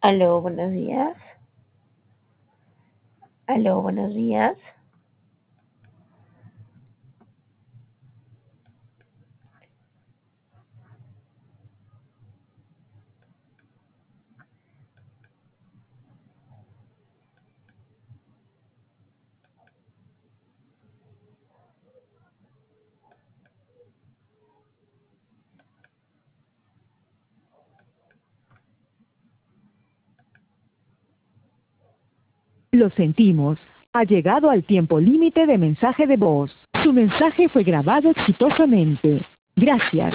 Aló, buenos días. Aló, buenos días. Lo sentimos. Ha llegado al tiempo límite de mensaje de voz. Su mensaje fue grabado exitosamente. Gracias.